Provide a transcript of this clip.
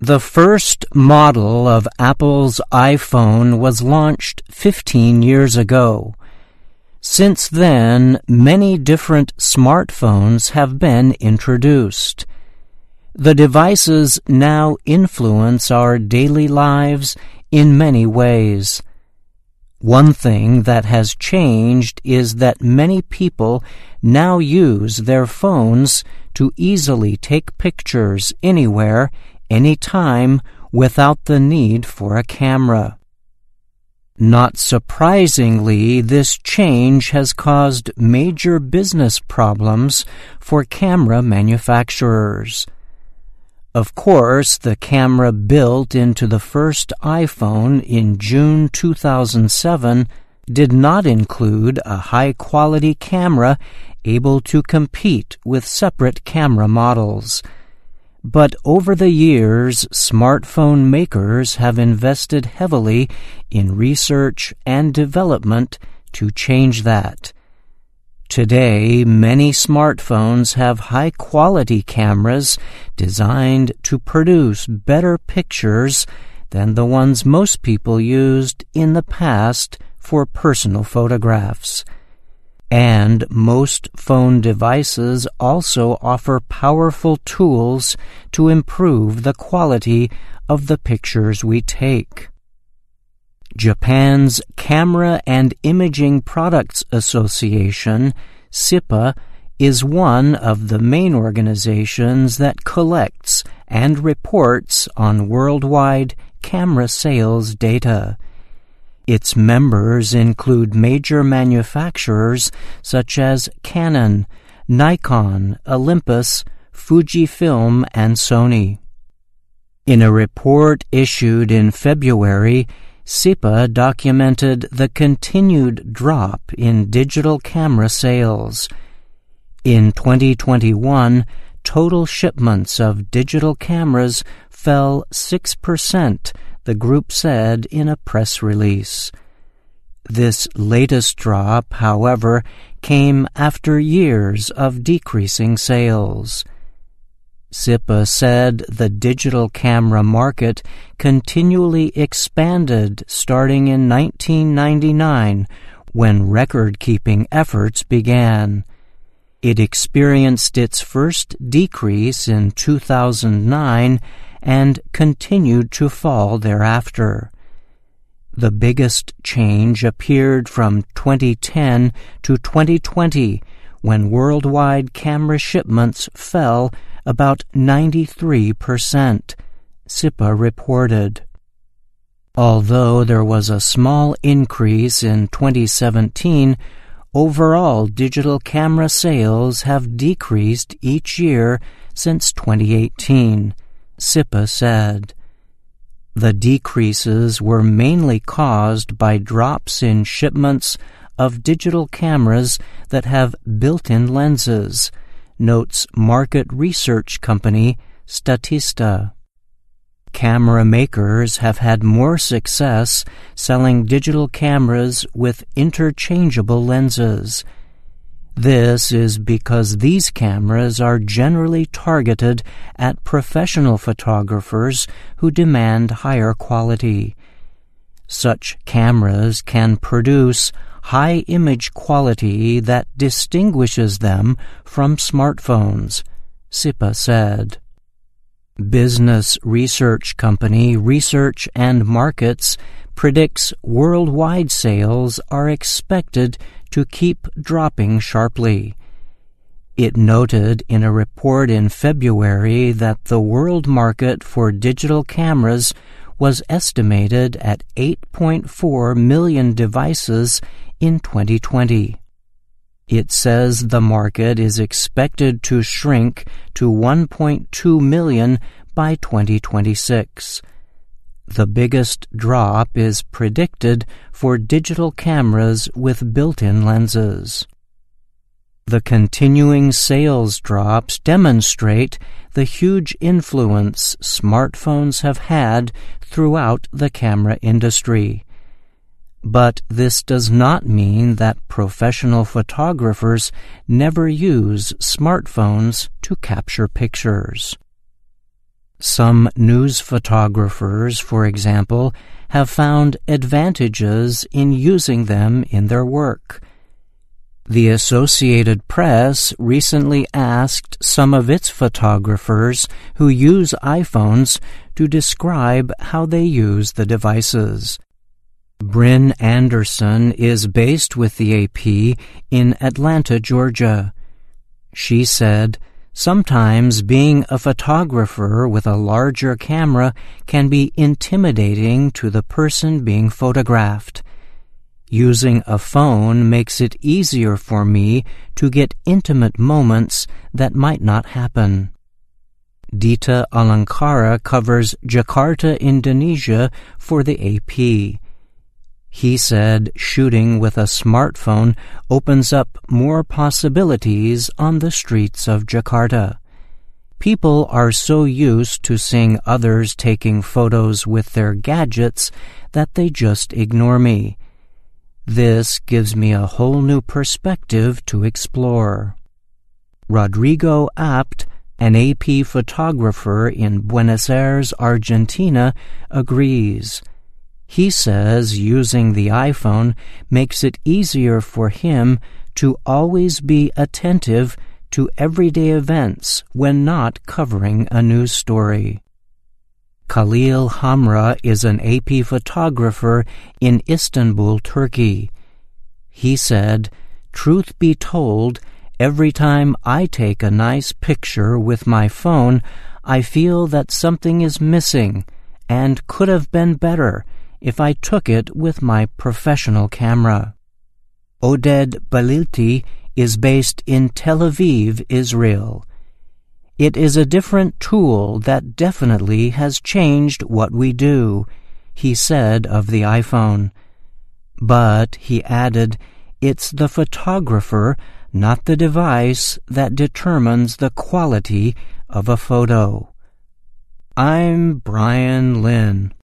The first model of Apple's iPhone was launched 15 years ago. Since then, many different smartphones have been introduced. The devices now influence our daily lives in many ways. One thing that has changed is that many people now use their phones to easily take pictures anywhere, anytime, without the need for a camera. Not surprisingly, this change has caused major business problems for camera manufacturers. Of course, the camera built into the first iPhone in June 2007 did not include a high-quality camera able to compete with separate camera models. But over the years, smartphone makers have invested heavily in research and development to change that. Today, many smartphones have high-quality cameras designed to produce better pictures than the ones most people used in the past for personal photographs. And most phone devices also offer powerful tools to improve the quality of the pictures we take. Japan's Camera and Imaging Products Association, CIPA, is one of the main organizations that collects and reports on worldwide camera sales data. Its members include major manufacturers such as Canon, Nikon, Olympus, Fujifilm, and Sony. In a report issued in February, CIPA documented the continued drop in digital camera sales. In 2021, total shipments of digital cameras fell 6%, the group said in a press release. This latest drop, however, came after years of decreasing sales. CIPA said the digital camera market continually expanded starting in 1999, when record-keeping efforts began. It experienced its first decrease in 2009 and continued to fall thereafter. The biggest change appeared from 2010 to 2020, when worldwide camera shipments fell about 93%, CIPA reported. Although there was a small increase in 2017, overall digital camera sales have decreased each year since 2018, CIPA said. The decreases were mainly caused by drops in shipments of digital cameras that have built-in lenses, notes market research company Statista. Camera makers have had more success selling digital cameras with interchangeable lenses. This is because these cameras are generally targeted at professional photographers who demand higher quality. Such cameras can produce high image quality that distinguishes them from smartphones, CIPA said. Business research company Research and Markets predicts worldwide sales are expected to keep dropping sharply. It noted in a report in February that the world market for digital cameras was estimated at 8.4 million devices in 2020. It says the market is expected to shrink to 1.2 million by 2026. The biggest drop is predicted for digital cameras with built-in lenses. The continuing sales drops demonstrate the huge influence smartphones have had throughout the camera industry. But this does not mean that professional photographers never use smartphones to capture pictures. Some news photographers, for example, have found advantages in using them in their work. The Associated Press recently asked some of its photographers who use iPhones to describe how they use the devices. Bryn Anderson is based with the AP in Atlanta, Georgia. She said, "Sometimes being a photographer with a larger camera can be intimidating to the person being photographed. Using a phone makes it easier for me to get intimate moments that might not happen." Dita Alankara covers Jakarta, Indonesia for the AP. He said shooting with a smartphone opens up more possibilities on the streets of Jakarta. People are so used to seeing others taking photos with their gadgets that they just ignore me. This gives me a whole new perspective to explore. Rodrigo Apt, an AP photographer in Buenos Aires, Argentina, agrees. He says using the iPhone makes it easier for him to always be attentive to everyday events when not covering a news story. Khalil Hamra is an AP photographer in Istanbul, Turkey. He said, "Truth be told, every time I take a nice picture with my phone, I feel that something is missing and could have been better if I took it with my professional camera." Oded Balilti is based in Tel Aviv, Israel. "It is a different tool that definitely has changed what we do," he said of the iPhone. But, he added, "It's the photographer, not the device, that determines the quality of a photo." I'm Brian Lynn.